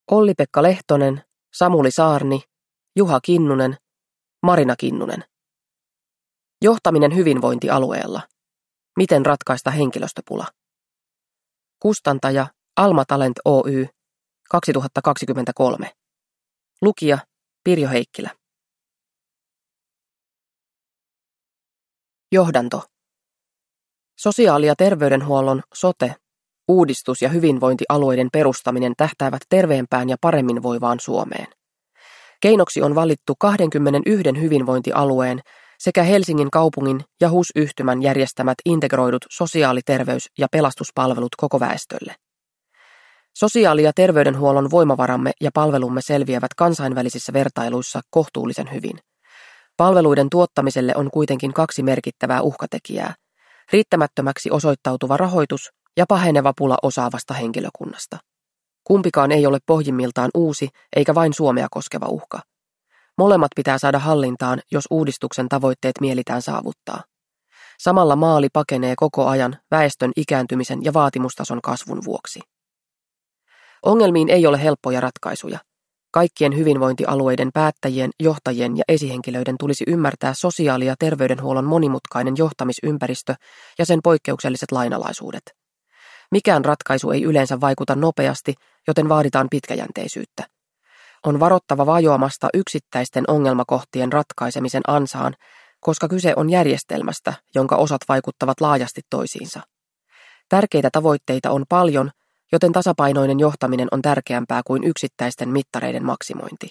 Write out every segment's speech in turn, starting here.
Olli-Pekka Lehtonen, Samuli Saarni, Juha Kinnunen, Marina Kinnunen. Johtaminen hyvinvointialueella. Miten ratkaista henkilöstöpula? Kustantaja Alma Talent Oy, 2023. Lukija Pirjo Heikkilä. Johdanto. Sosiaali- ja terveydenhuollon sote, uudistus ja hyvinvointialueiden perustaminen tähtäävät terveempään ja paremmin voivaan Suomeen. Keinoksi on valittu 21 hyvinvointialueen sekä Helsingin kaupungin ja HUS-yhtymän järjestämät integroidut sosiaali-, terveys- ja pelastuspalvelut koko väestölle. Sosiaali- ja terveydenhuollon voimavaramme ja palvelumme selviävät kansainvälisissä vertailuissa kohtuullisen hyvin. Palveluiden tuottamiselle on kuitenkin 2 merkittävää uhkatekijää: riittämättömäksi osoittautuva rahoitus ja paheneva pula osaavasta henkilökunnasta. Kumpikaan ei ole pohjimmiltaan uusi eikä vain Suomea koskeva uhka. Molemmat pitää saada hallintaan, jos uudistuksen tavoitteet mielitään saavuttaa. Samalla maali pakenee koko ajan väestön ikääntymisen ja vaatimustason kasvun vuoksi. Ongelmiin ei ole helppoja ratkaisuja. Kaikkien hyvinvointialueiden päättäjien, johtajien ja esihenkilöiden tulisi ymmärtää sosiaali- ja terveydenhuollon monimutkainen johtamisympäristö ja sen poikkeukselliset lainalaisuudet. Mikään ratkaisu ei yleensä vaikuta nopeasti, joten vaaditaan pitkäjänteisyyttä. On varottava vajoamasta yksittäisten ongelmakohtien ratkaisemisen ansaan, koska kyse on järjestelmästä, jonka osat vaikuttavat laajasti toisiinsa. Tärkeitä tavoitteita on paljon, joten tasapainoinen johtaminen on tärkeämpää kuin yksittäisten mittareiden maksimointi.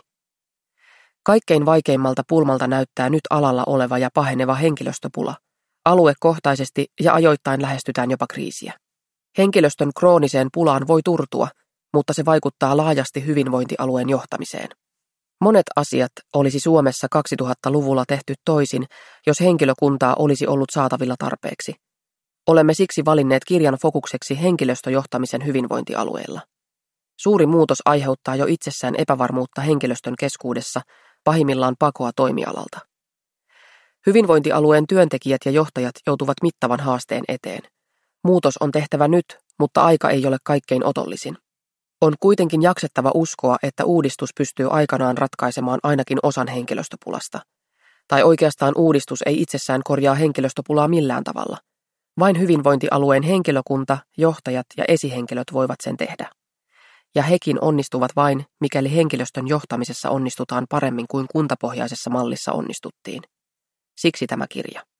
Kaikkein vaikeimmalta pulmalta näyttää nyt alalla oleva ja paheneva henkilöstöpula. Aluekohtaisesti ja ajoittain lähestytään jopa kriisiä. Henkilöstön krooniseen pulaan voi turtua, mutta se vaikuttaa laajasti hyvinvointialueen johtamiseen. Monet asiat olisi Suomessa 2000-luvulla tehty toisin, jos henkilökuntaa olisi ollut saatavilla tarpeeksi. Olemme siksi valinneet kirjan fokukseksi henkilöstöjohtamisen hyvinvointialueella. Suuri muutos aiheuttaa jo itsessään epävarmuutta henkilöstön keskuudessa, pahimmillaan pakoa toimialalta. Hyvinvointialueen työntekijät ja johtajat joutuvat mittavan haasteen eteen. Muutos on tehtävä nyt, mutta aika ei ole kaikkein otollisin. On kuitenkin jaksettava uskoa, että uudistus pystyy aikanaan ratkaisemaan ainakin osan henkilöstöpulasta. Tai oikeastaan uudistus ei itsessään korjaa henkilöstöpulaa millään tavalla. Vain hyvinvointialueen henkilökunta, johtajat ja esihenkilöt voivat sen tehdä. Ja hekin onnistuvat vain, mikäli henkilöstön johtamisessa onnistutaan paremmin kuin kuntapohjaisessa mallissa onnistuttiin. Siksi tämä kirja.